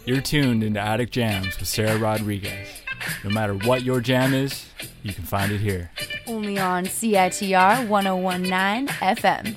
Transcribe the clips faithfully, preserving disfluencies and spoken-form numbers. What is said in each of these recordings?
You're tuned into Attic Jams with Sarah Rodriguez. No matter what your jam is, you can find it here. Only on C I T R one oh one point nine F M.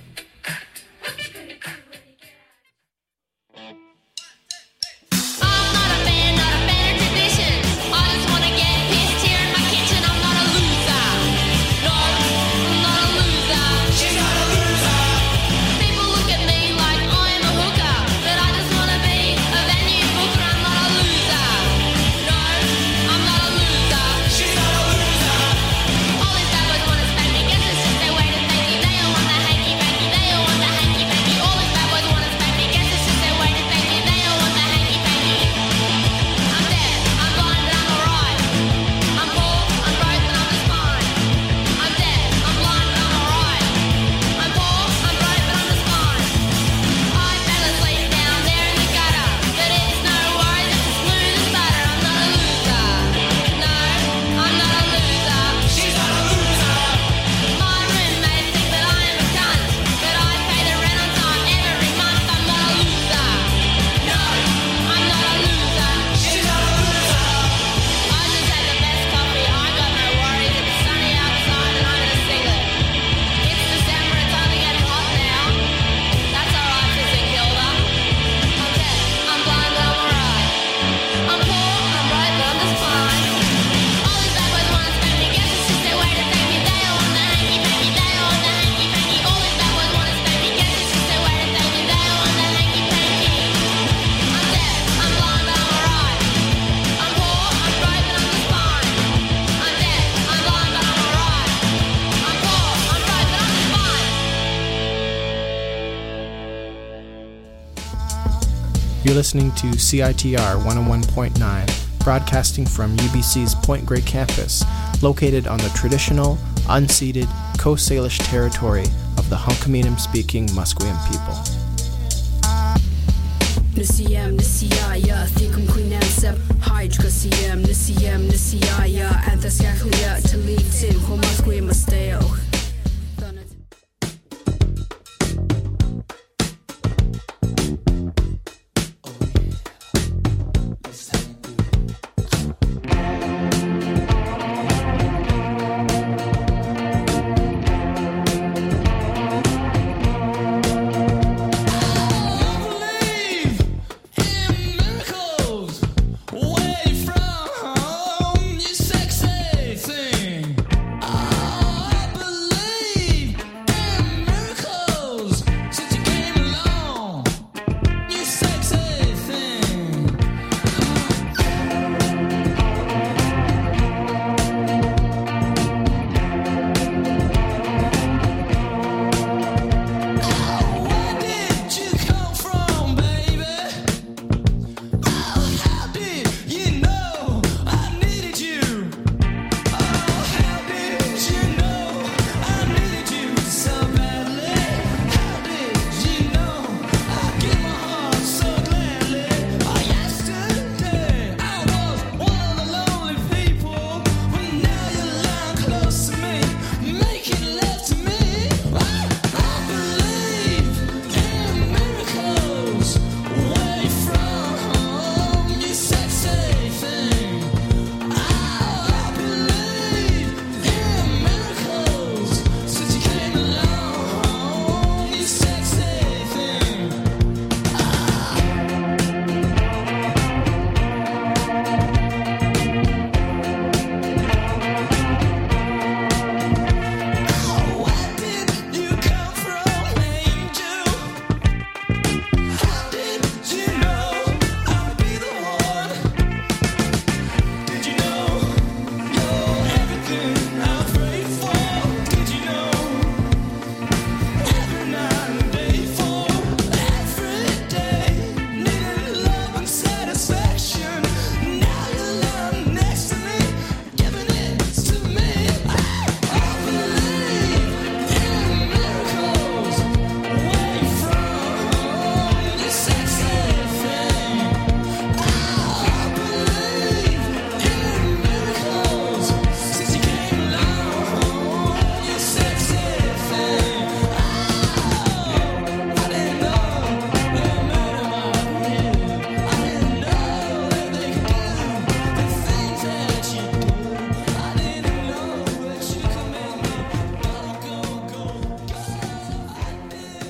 You're listening to C I T R one oh one point nine, broadcasting from U B C's Point Grey campus, located on the traditional, unceded Coast Salish territory of the Hunkaminam-speaking Musqueam people. Nisiyam nisiyaya thikum queenansep hydrocasiam nisiyam nisiyaya anthascaclia talitin homusqueam masteo. Away from home, you sexy thing. Oh, I believe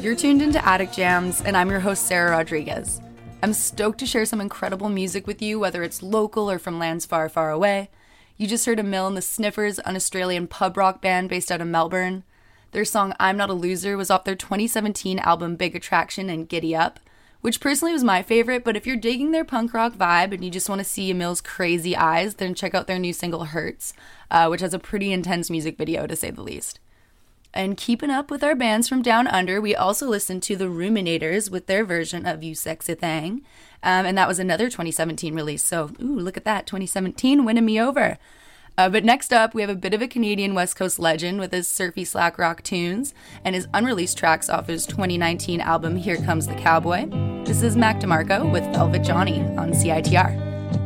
You're tuned into Attic Jams, and I'm your host, Sarah Rodriguez. I'm stoked to share some incredible music with you, whether it's local or from lands far, far away. You just heard Emil and the Sniffers, an Australian pub rock band based out of Melbourne. Their song I'm Not a Loser was off their twenty seventeen album Big Attraction and Giddy Up, which personally was my favorite, but if you're digging their punk rock vibe and you just want to see Emil's crazy eyes, then check out their new single Hurts, uh, which has a pretty intense music video to say the least. And keeping up with our bands from down under, we also listened to the Ruminators with their version of You Sexy Thing. Um, and that was another twenty seventeen release. So, ooh, look at that, twenty seventeen winning me over. Uh, but next up, we have a bit of a Canadian West Coast legend with his surfy slack rock tunes and his unreleased tracks off his twenty nineteen album Here Comes the Cowboy. This is Mac DeMarco with Velvet Johnny on C I T R.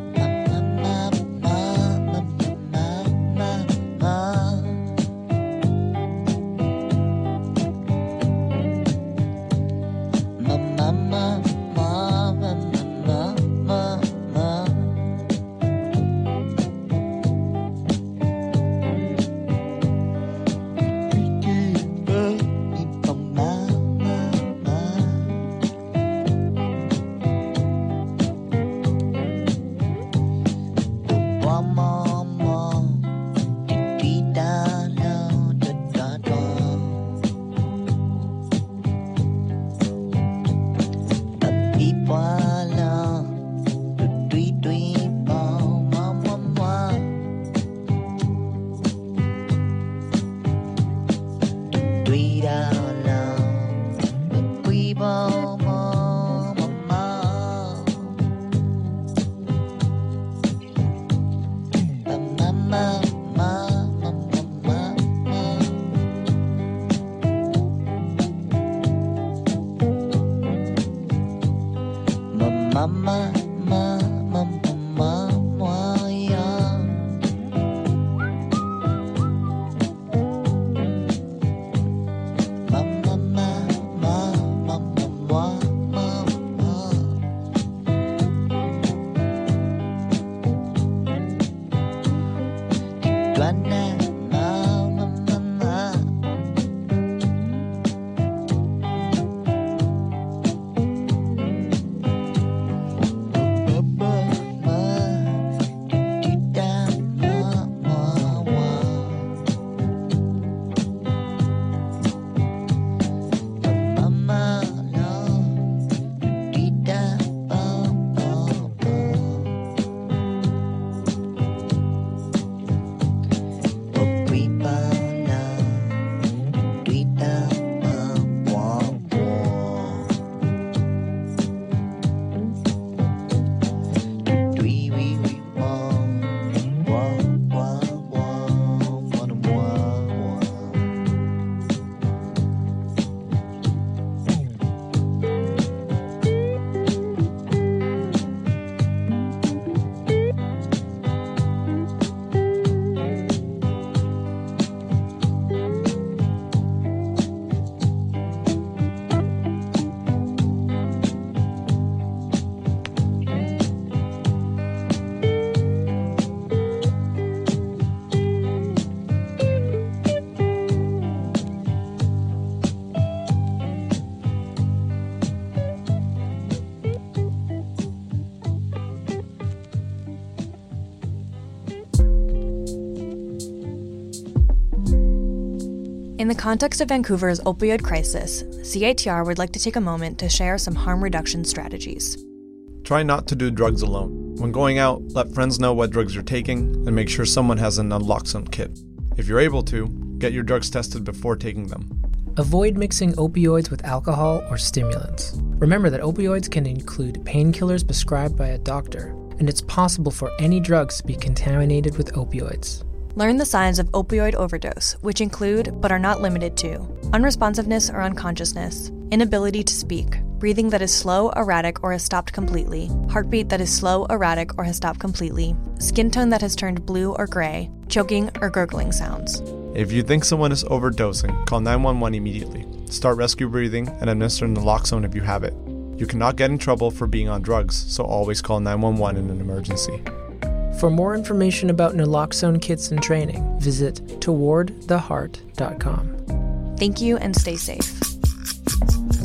In the context of Vancouver's opioid crisis, C I T R would like to take a moment to share some harm reduction strategies. Try not to do drugs alone. When going out, let friends know what drugs you're taking and make sure someone has an naloxone kit. If you're able to, get your drugs tested before taking them. Avoid mixing opioids with alcohol or stimulants. Remember that opioids can include painkillers prescribed by a doctor, and it's possible for any drugs to be contaminated with opioids. Learn the signs of opioid overdose, which include, but are not limited to, unresponsiveness or unconsciousness, inability to speak, breathing that is slow, erratic, or has stopped completely, heartbeat that is slow, erratic, or has stopped completely, skin tone that has turned blue or gray, choking or gurgling sounds. If you think someone is overdosing, call nine one one immediately. Start rescue breathing and administer naloxone if you have it. You cannot get in trouble for being on drugs, so always call nine one one in an emergency. For more information about naloxone kits and training, visit toward the heart dot com. Thank you and stay safe.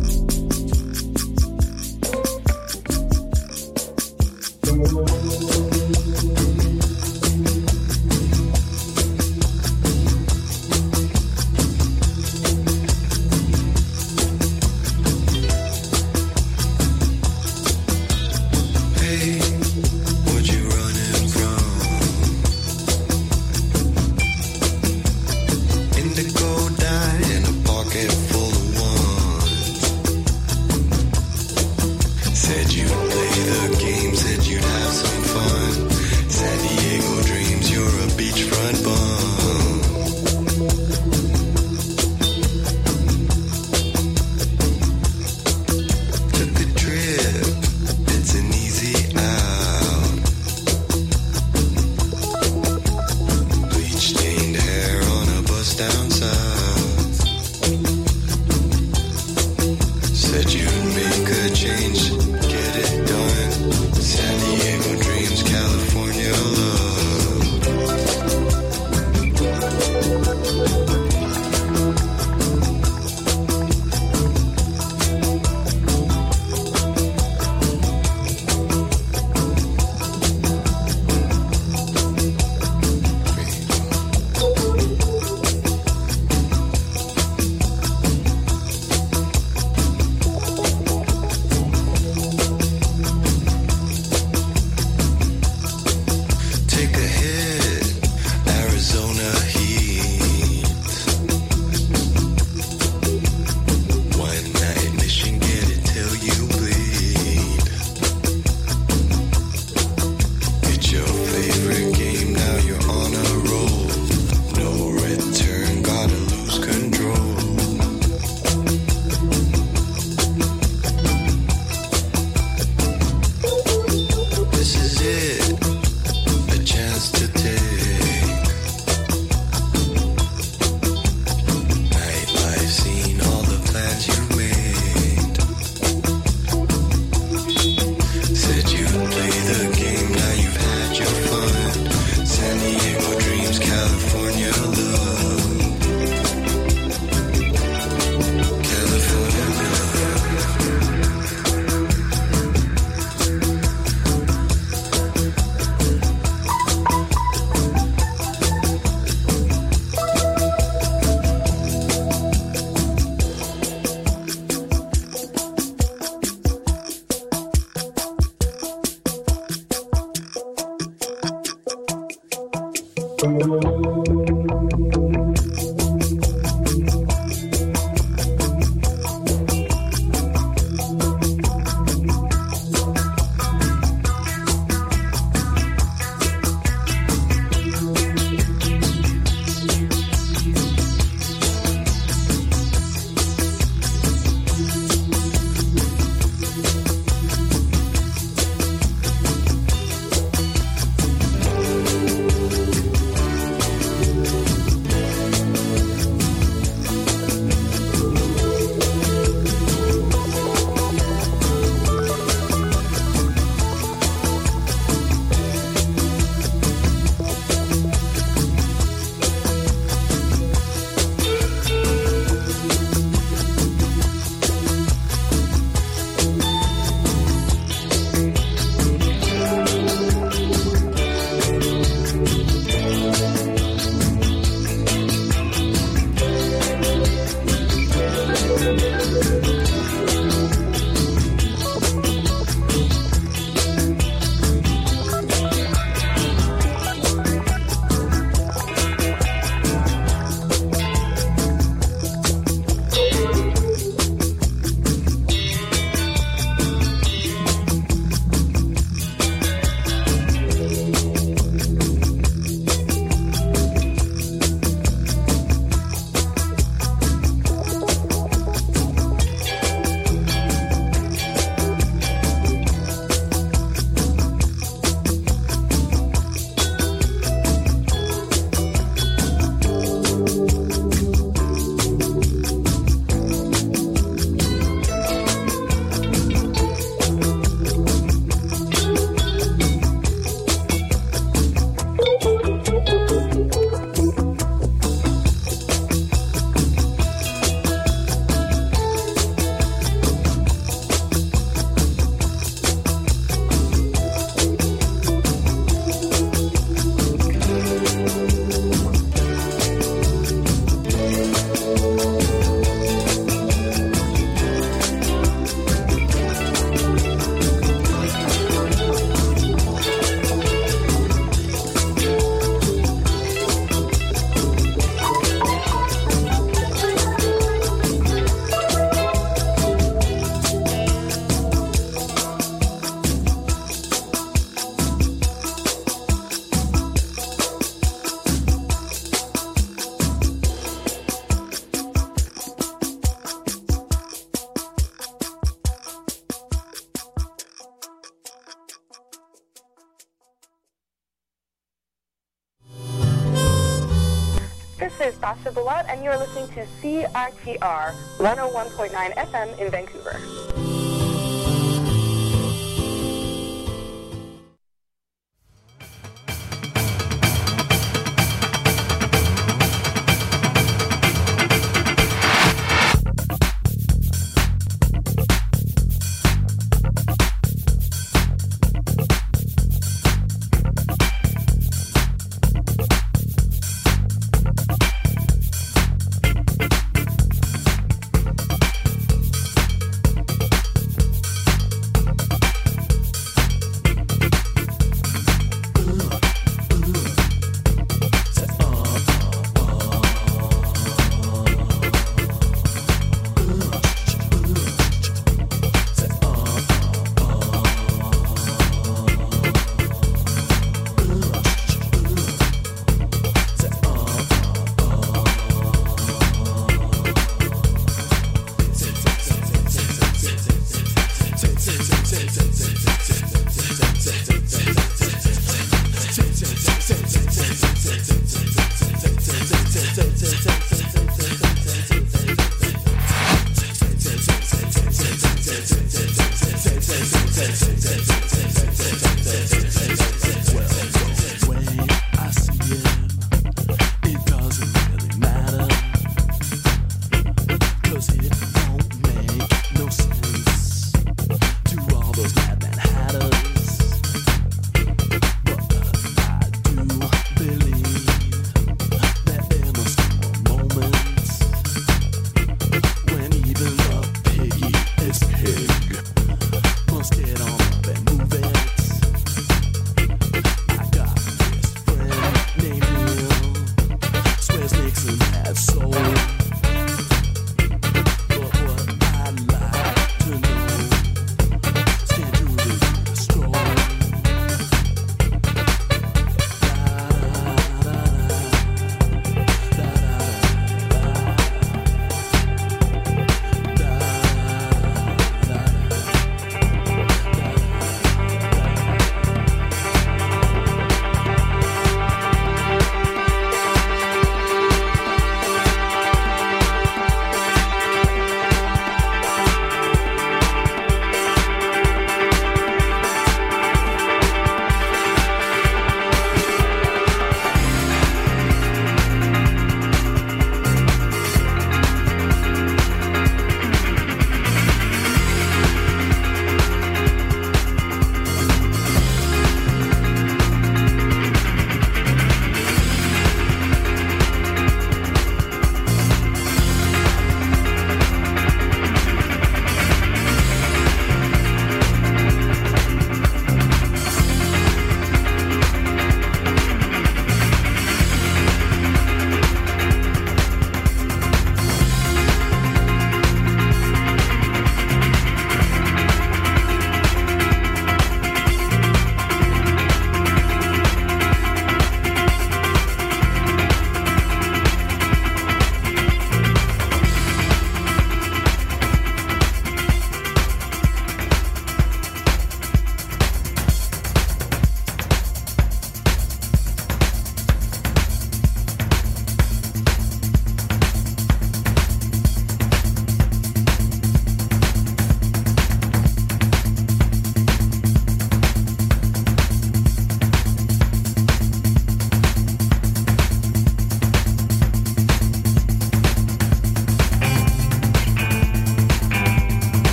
is Sasha Balot, and you're listening to C I T R one oh one point nine F M in Vancouver.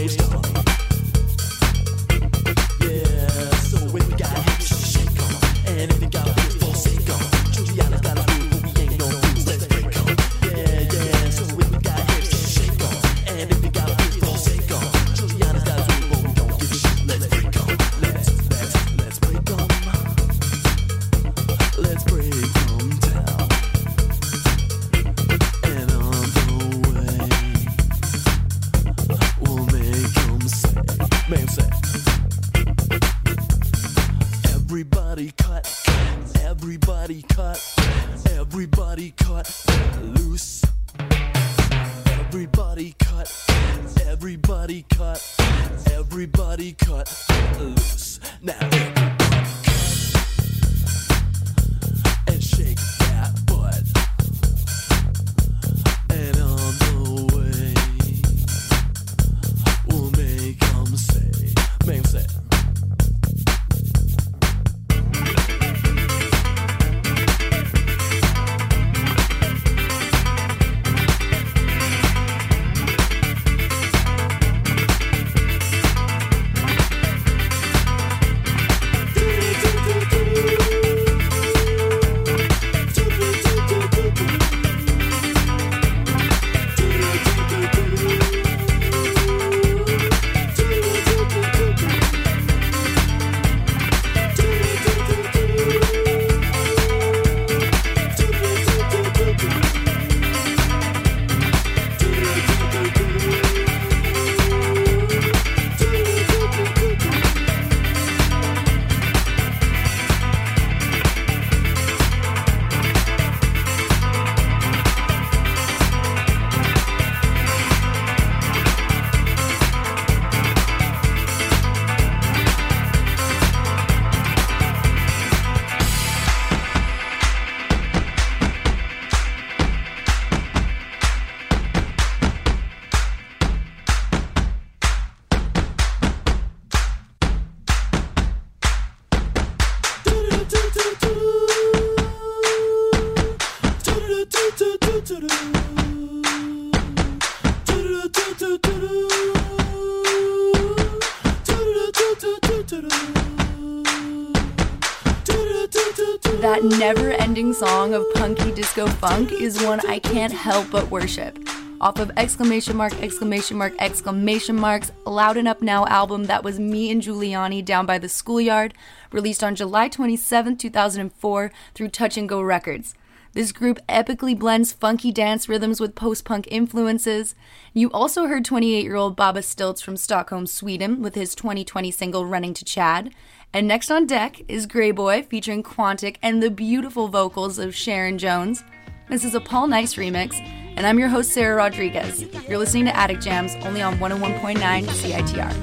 That never-ending song of punky disco funk is one I can't help but worship. Off of exclamation mark, exclamation mark, exclamation marks, Loud and Up Now album that was me and Giuliani down by the schoolyard, released on July twenty-seventh, two thousand four through Touch and Go Records. This group epically blends funky dance rhythms with post-punk influences. You also heard twenty-eight-year-old Baba Stilts from Stockholm, Sweden with his twenty twenty single Running to Chad. And next on deck is Grey Boy featuring Quantic and the beautiful vocals of Sharon Jones. This is a Paul Nice remix, and I'm your host, Sarah Rodriguez. You're listening to Attic Jams, only on one oh one point nine C I T R.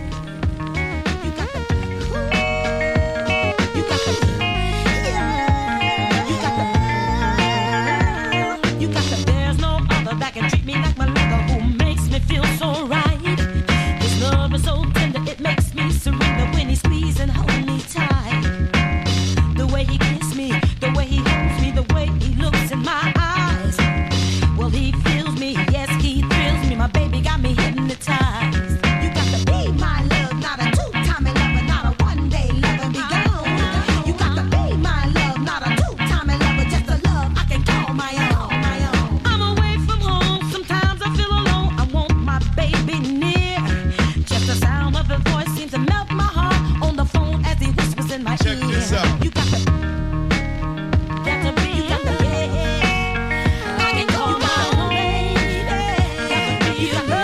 There's no other that can treat me like my lover, who makes me feel so right. His love is so tender, it makes me surrender when he squeezes and holds me tight. The way he kisses me, the way he holds me, the way he looks in my eyes. Well, he fills me, yes, he thrills me. My baby got me hypnotized. You got to be my love, not a two-timey lover, not a one-day lover, be gone. You got to be my love, not a two-timey lover, just a love I can call my own. I'm away from home, sometimes I feel alone. I want my baby near. Just the sound of his voice seems to melt my heart on the phone as he whispers in my Check ear. this out. You got to, got to be, you got to be. I can call my own baby. Got to be, you got to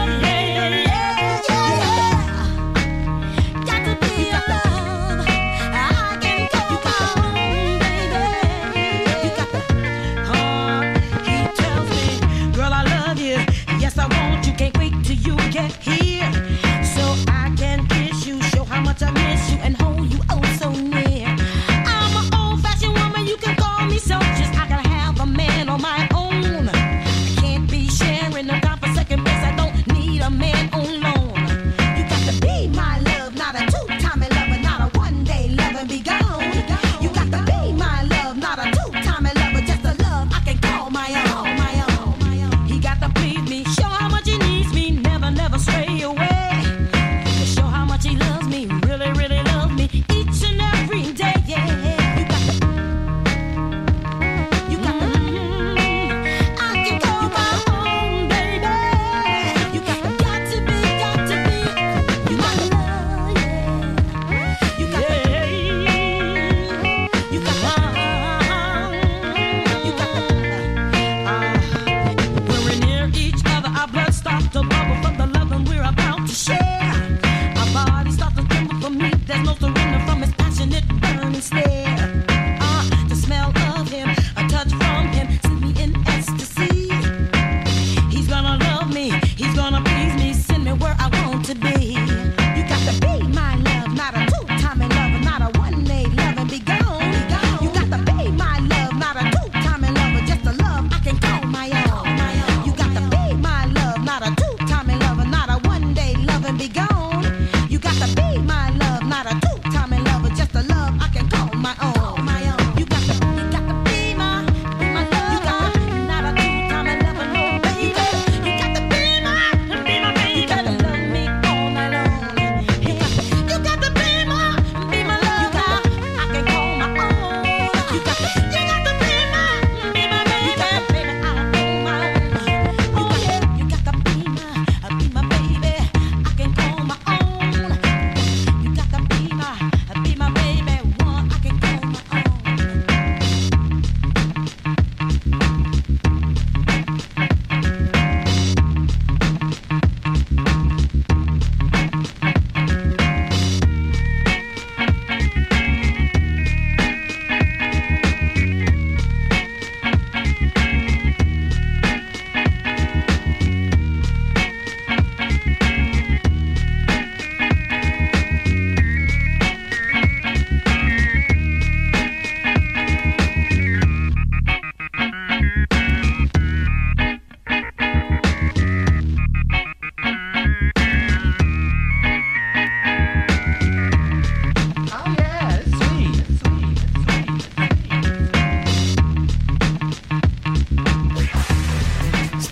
got to be your love. I can call my own baby. You got to, oh, he tells me, girl, I love you. Yes, I want you. Can't wait till you get here, so I can kiss you, show how much I miss you, and hold you oh so near. I'm an old-fashioned woman, you can call me so. Just I can have a man on my own. I can't be sharing no time for second place. I don't need a man on loan. You got to be my love, not a two-timey lover, not a one-day lover and be gone. You got to be my love, not a two-timey lover, just a love I can call my own. My own. He got to please me, show how much he needs me, never, never stray away.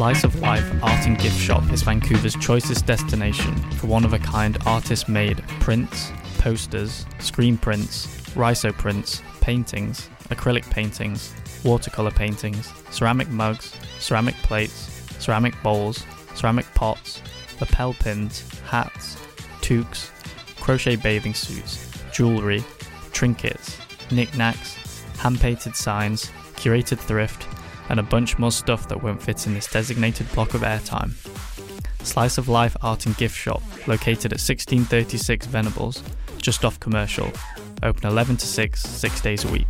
Slice of Life Art and Gift Shop is Vancouver's choicest destination for one-of-a-kind artist-made prints, posters, screen prints, rhizo prints, paintings, acrylic paintings, watercolor paintings, ceramic mugs, ceramic plates, ceramic bowls, ceramic pots, lapel pins, hats, toques, crochet bathing suits, jewellery, trinkets, knickknacks, hand-painted signs, curated thrift, and a bunch more stuff that won't fit in this designated block of airtime. Slice of Life Art and Gift Shop, located at sixteen thirty-six Venables, just off Commercial, open eleven to six, six days a week.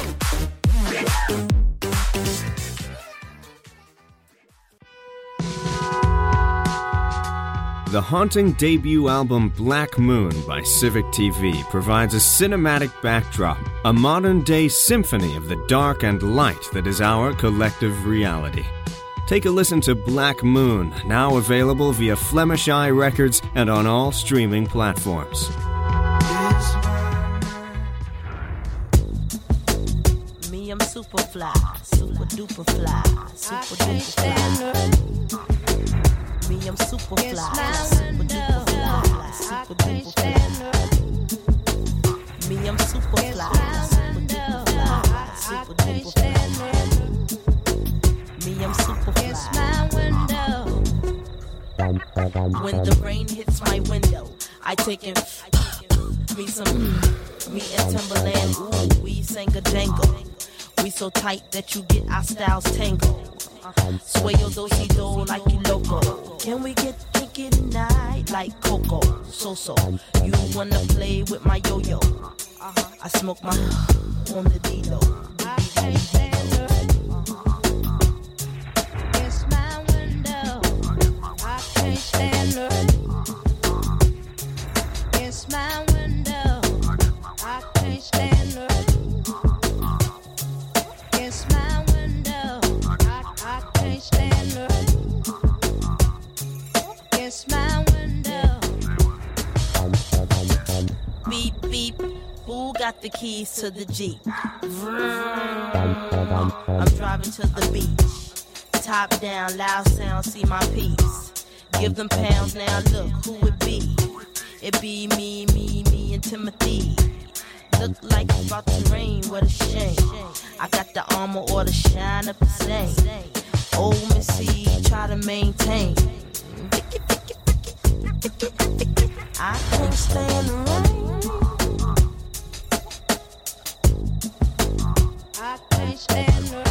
The haunting debut album Black Moon by Civic T V provides a cinematic backdrop, a modern-day symphony of the dark and light that is our collective reality. Take a listen to Black Moon, now available via Flemish Eye Records and on all streaming platforms. Me, I'm super fly, super duper fly, super duper fly. Me, I'm super fly, super duper fly, super duper fly. Me, I'm super fly, super duper fly, super duper fly. Me, I'm super fly. When the rain hits my window, I take in me some me and Timberland. Ooh, we sang a jangle. We so tight that you get our styles tangled. Sway your do-si-do like you loco. Can we get kinky tonight like Coco? So-so, you wanna play with my yo-yo? I smoke my on the D-Lo. I can't stand her. It's my window. I can't stand her. It's my window. I can't stand her. It's my window. I can't stand her. It's my window. Beep, beep. Who got the keys to the Jeep? I'm driving to the beach. Top down, loud sound, see my piece. Give them pounds now, look who it be. It be me, me, me, and Timothy. Look like it's about to rain, what a shame. I got the armor or the shine up the same. Old Missy, try to maintain. I can't stand the rain. I can't stand the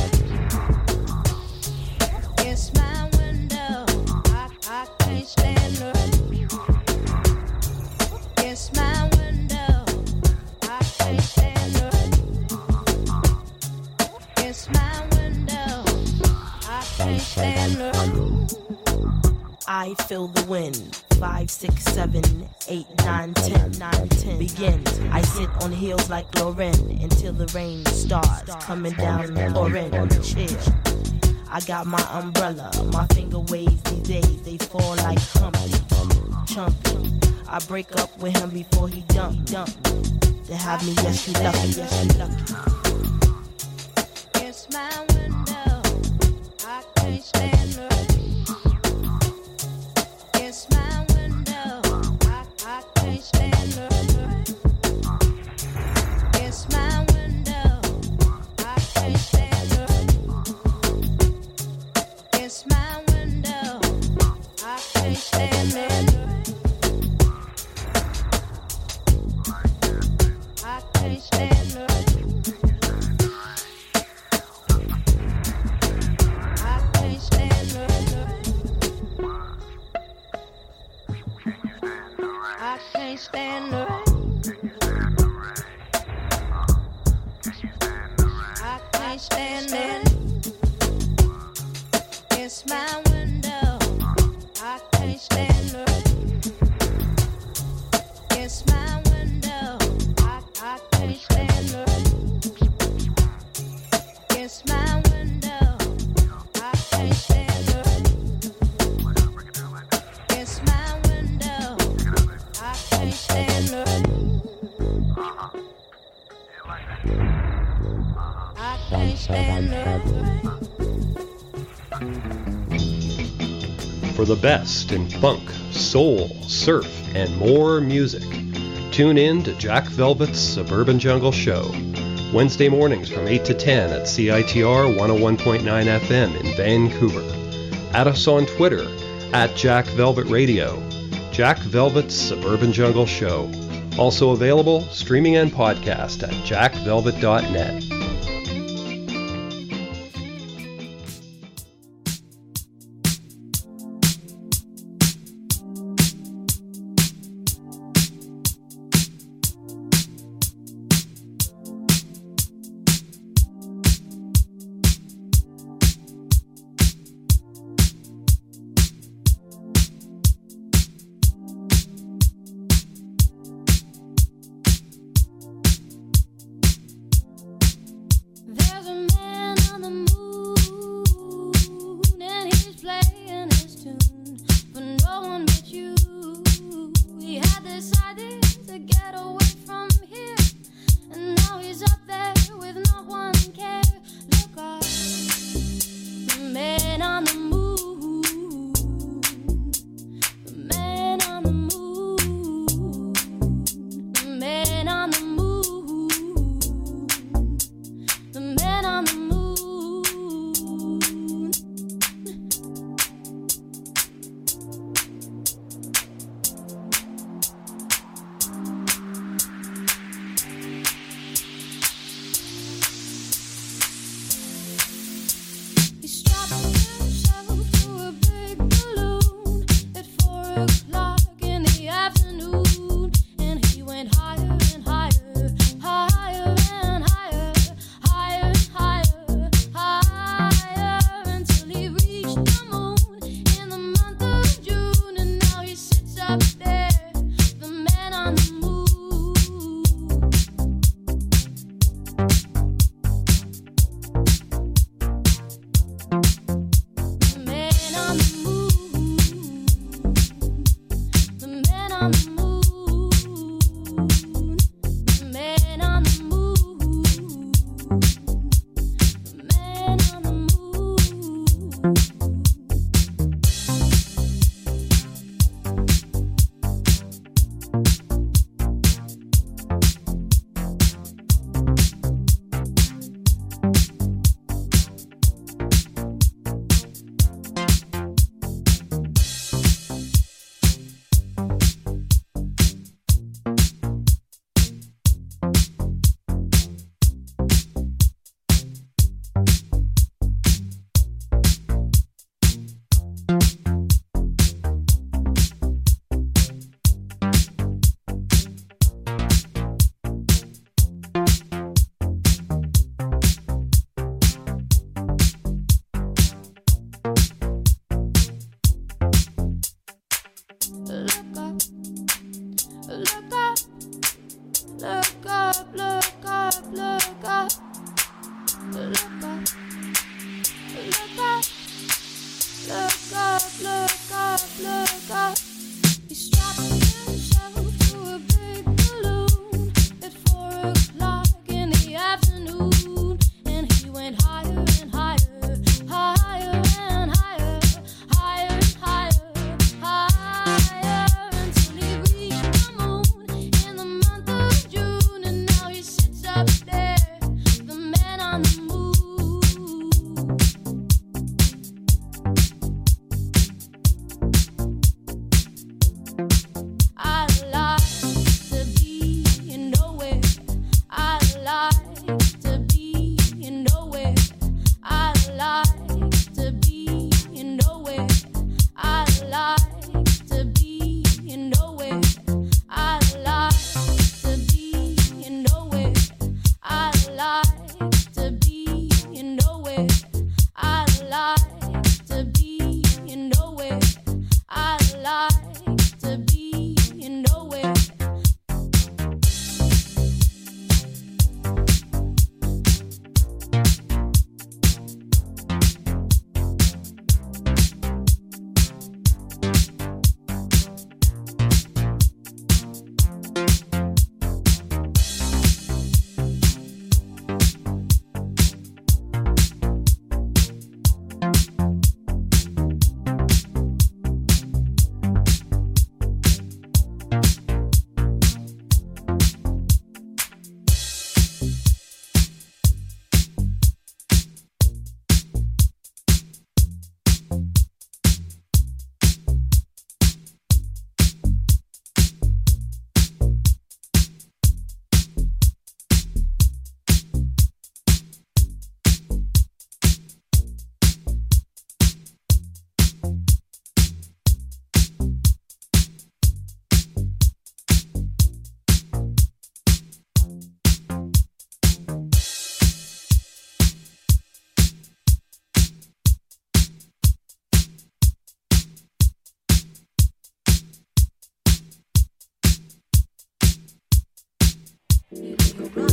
rain. It's my window. I, I can't stand the rain. It's my window. I can't stand the rain. It's my window. I can't stand the rain. I feel the wind. Five, six, seven, eight, nine, ten, nine, ten. Begin. I sit on heels like Lauren until the rain starts coming down the pouring on the chair. I got my umbrella. My finger waves these days. They fall like Humpty, Chumpty. I break up with him before he dump, dump. To have me, yes, you lucky, yes, you lucky. It's my window. I can't stand the It's my window. I, I can't stand the It's my window. I can't stand the It's my window. I can't stand the I can't stand the I can't stand the I can't stand the I can't stand it. It's my window. I can't stand it. It's my window. I, I can't stand it. It's my window. I can't stand it. It's my window. I can't stand it. I can't stand it. for the best in funk, soul, surf, and more music. Tune in to Jack Velvet's Suburban Jungle Show, Wednesday mornings from eight to ten at C I T R one oh one point nine F M in Vancouver. Add us on Twitter at Jack Velvet Radio. Jack Velvet's Suburban Jungle Show. Also available streaming and podcast at jack velvet dot net.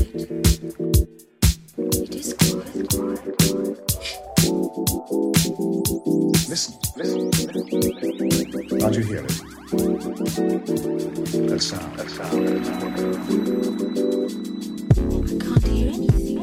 Listen, listen, listen. Can't you hear it? That sound, that sound, that sound. I can't hear anything.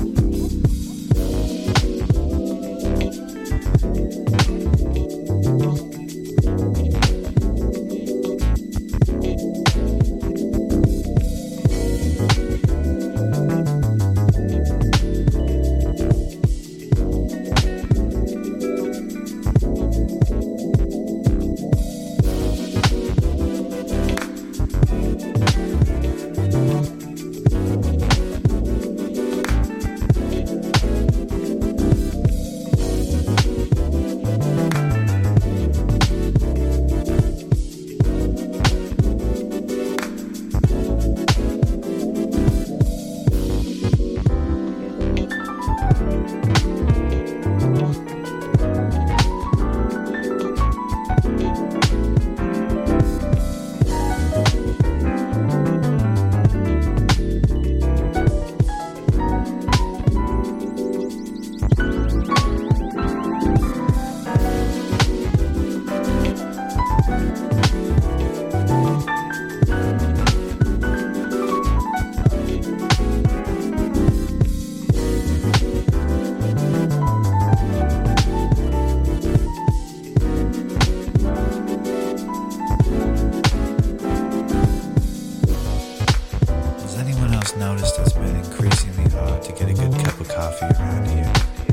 Noticed it's been increasingly hard to get a good cup of coffee around here.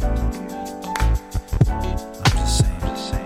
I'm just saying, just saying.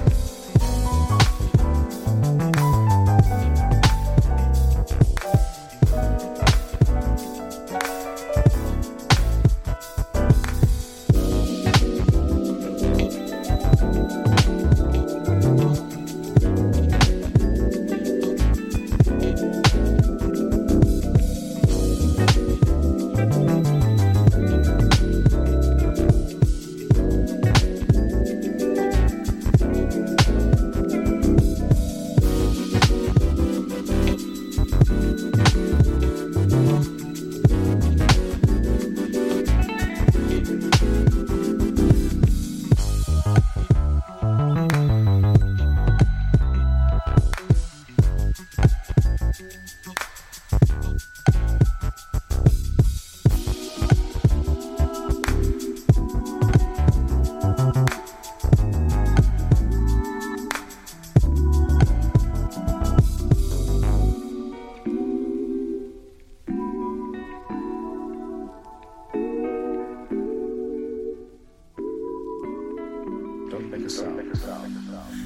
Don't make a sound, make a sound, make a sound.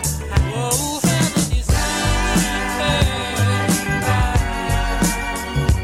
Whoa, heaven is high.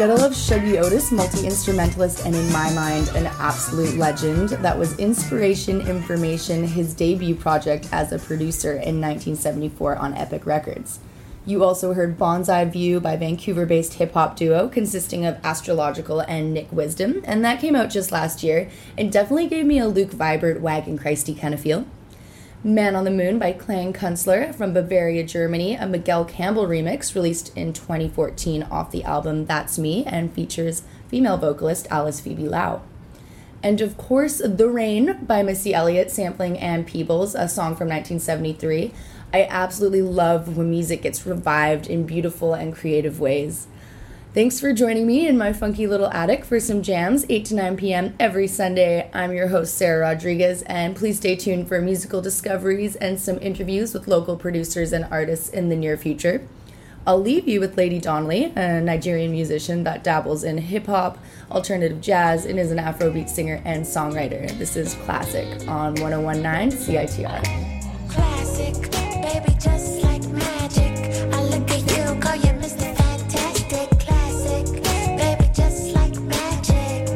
Gotta love Shuggie Otis, multi-instrumentalist and in my mind an absolute legend. That was Inspiration Information, his debut project as a producer in nineteen seventy-four on Epic Records. You also heard Bonsai View by Vancouver-based hip-hop duo consisting of Astrological and Nick Wisdom, and that came out just last year. It definitely gave me a Luke Vibert, Wagon Christy kind of feel. Man on the Moon by Klang Kunstler from Bavaria, Germany, a Miguel Campbell remix released in twenty fourteen off the album That's Me and features female vocalist Alice Phoebe Lau. And of course, The Rain by Missy Elliott sampling Ann Peebles, a song from nineteen seventy-three. I absolutely love when music gets revived in beautiful and creative ways. Thanks for joining me in my funky little attic for some jams, eight to nine p.m. every Sunday. I'm your host, Sarah Rodriguez, and please stay tuned for musical discoveries and some interviews with local producers and artists in the near future. I'll leave you with Lady Donnelly, a Nigerian musician that dabbles in hip-hop, alternative jazz, and is an Afrobeat singer and songwriter. This is Classic on one oh one point nine C I T R. Classic, baby, just like magic. I look at you, call you Mister Fantastic. Classic, baby, just like magic.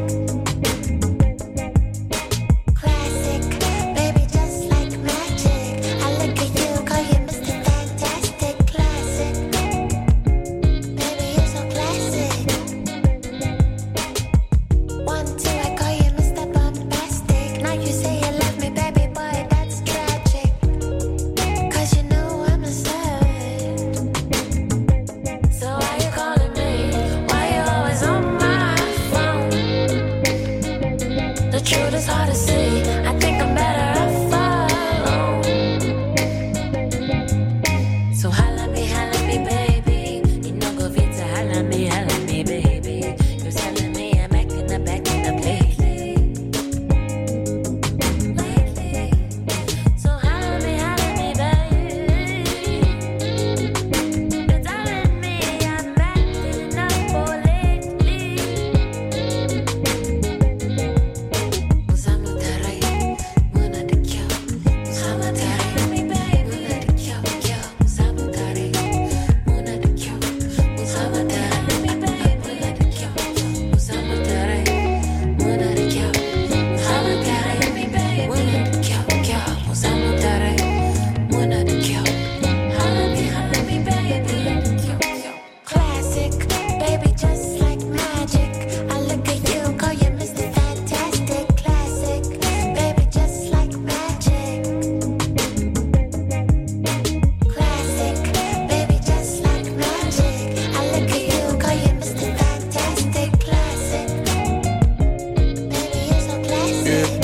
Classic, baby, just like magic. I look at you, call you Mister Fantastic. Classic, baby, you're so classic. One, two, I call you Mister Bombastic. Now you say you love me, baby boy, that's tragic. Cause you know I'm a savage. So why you calling me? Why you always on my phone? The truth is hard to see. I think I'm better off alone. So holla me, holla me, baby. You know go fit to holla me, holla me, baby. You're telling me I'm acting up, acting up lately. Lately. So holla me, holla me, baby. You're telling me I'm acting up for lately. Usama taray, muna de kyo. Usama taray, me baby, muna de kyo, kyo. Usama taray, muna de kyo. Usama taray, me baby, muna de kyo, kyo. Usama taray, muna de kyo. Usama taray, me baby, muna de kyo, kyo. Usama taray, muna de kyo. Holla me, holla me, baby, muna de kyo, kyo. Classic, baby, just like magic. I look at you, call you Mister Fantastic. Classic, baby, just like magic. Classic, baby, just like magic. I look at you, call you Mister Fantastic. Classic, baby, you're so classic.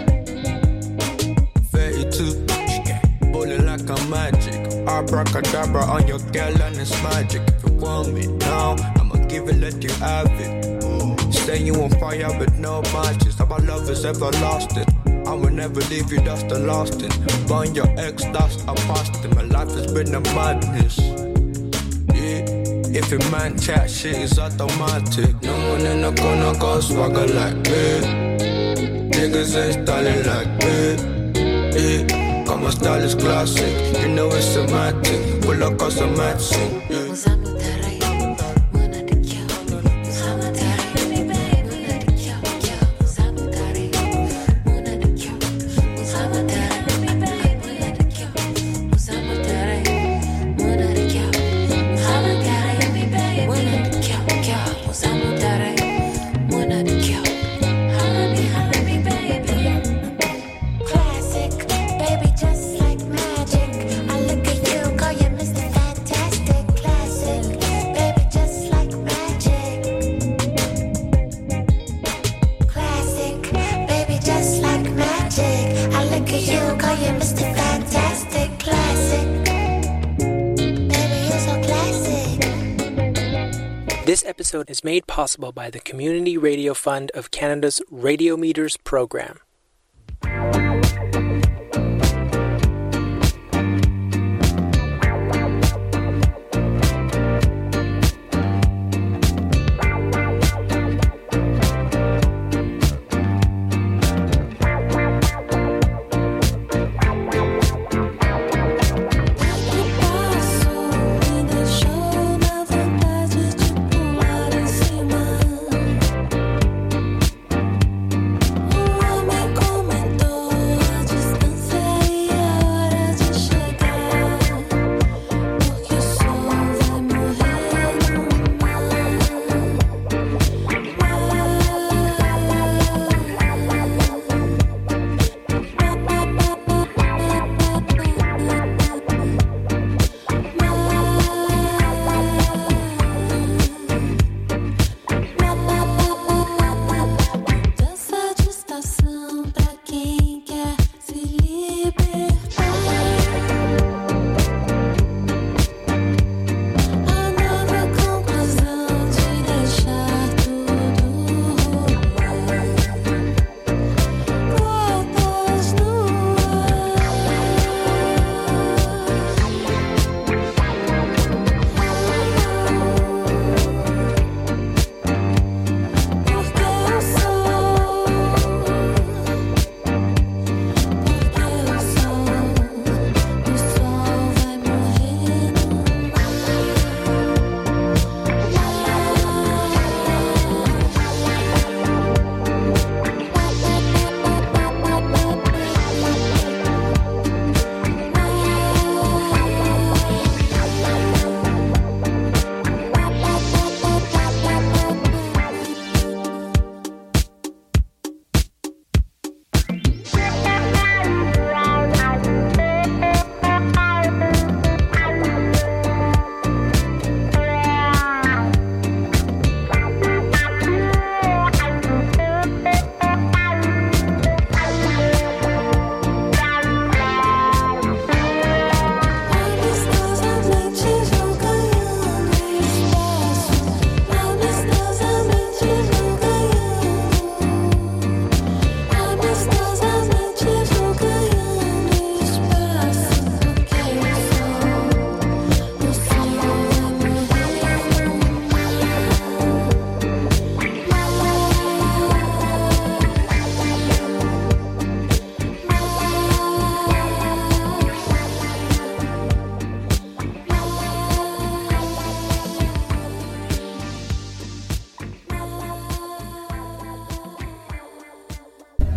thirty-two, bowling like a magic. Abracadabra on your girl and it's magic. If you want me now, I'ma give it, let you have it. Stay you on fire with no matches. Our love is everlasting. I will never leave you, that's the last thing. Burn your ex, that's a past thing. My life has been a madness. Yeah, if a man chat, shit is automatic. No one in the corner go swagger like me. Niggas ain't styling like me. Yeah, cause my style is classic. You know it's somatic. Pull up cosmetic. Yeah. Usama taray, muna de kyo. Usama taray, me baby, muna de kyo, kyo. Usama taray, muna de kyo. Usama taray, me baby, muna de kyo. Usama taray, muna de kyo. Usama taray, me baby, muna de kyo, kyo. Usama taray, muna de kyo. Holla me, holla me, baby. Classic, baby, just like magic. I look at you, call you Mister Fantastic. Classic, baby, just like magic. Classic, baby, just like magic. I look at you, call you Mister Fantastic. Classic, baby, you're so classic. This episode is made possible by the Community Radio Fund of Canada's Radio Meters program.